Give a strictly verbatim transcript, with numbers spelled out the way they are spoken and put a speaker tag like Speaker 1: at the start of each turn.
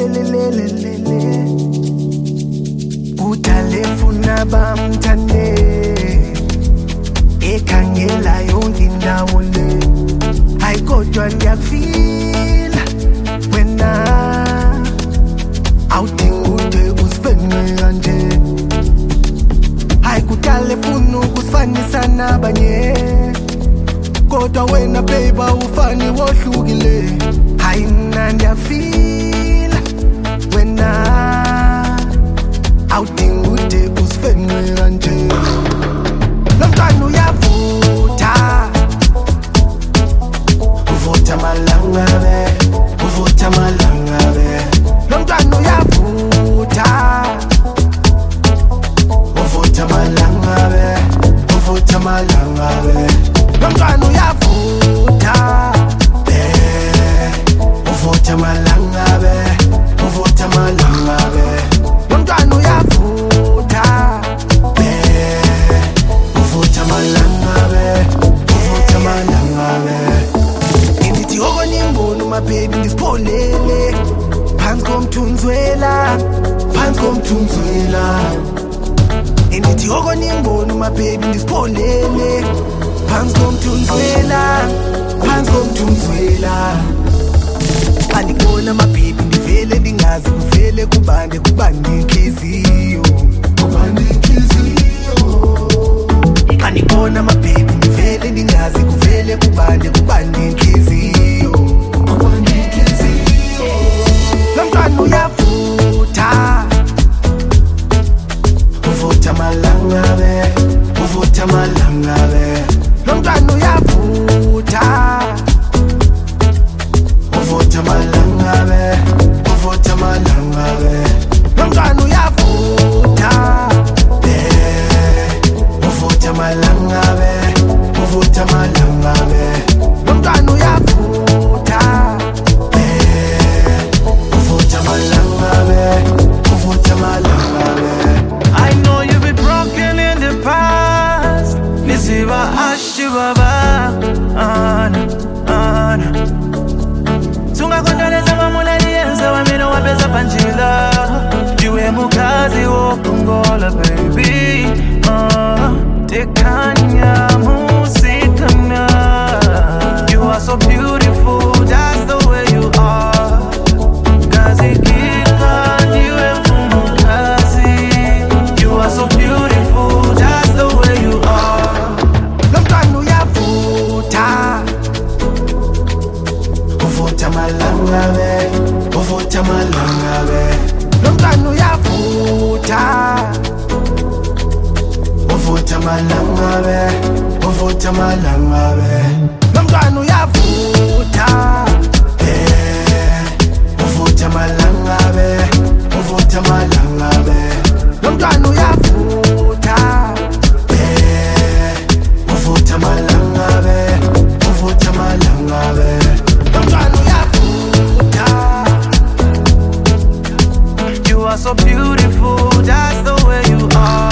Speaker 1: le le le le le le utalefuna bamthande ekhangela yonke indawo le hayi kodwa ngiyakufila wena awudingude usifene kanje hayi kutalefuna ukusifanisa nabanye kodwa wena baby ufani wohlukile hayi mina ngiyafila wena awudingude usifene kanje lomntwana uyavutha uvutha malangabe uvutha malangabe lomntwana uyavutha uvutha malangabe uvutha malangabe lomntwana uyavutha eh uvutha malangabe uvutha malangabe lomntwana uyavutha eh uvutha malangabe uvutha malangabe indithi okonimbono mababy ngisipholele phansi komthunzwela phansi komthunzwela indithi okonimbono mababy ngisipholele phansi komthunzwela phansi komthunzwela andikubona mababy ndivele ndingazi kuvele kubande kubande inhliziyo kubande inhliziyo andikubona mababy ndivele ndingazi kuvele kubande kubande inhliziyo kubande inhliziyo lomntwana uyavutha uvutha malangabe uvutha malangabe lomntwana uyavutha uvutha malangabe uvutha malangabe lomntwana uyavutha eh uvutha malangabe uvutha malangabe lomntwana uyavutha eh uvutha malangabe uvutha malangabe.
Speaker 2: I know you've been broken in the past nisiba ashibaba ana ana tungakondeleza mamulali yenze wamina wapeza panjila jiwe mukazi wokongola baby uh, tekanya musikana you are so beautiful that's the way you are kazi kika jiwe mfumukazi you are so beautiful that's the way you are
Speaker 1: lomntwana uyavutha uvutha malangabe uvutha malangabe lomntwana uyavutha uvutha malangabe uvutha malangabe lomntwana uyavutha eh uvutha malangabe uvutha malangabe lomntwana uyavutha eh uvutha malangabe uvutha malangabe lomntwana uyavutha.
Speaker 2: you are so beautiful that's the way you are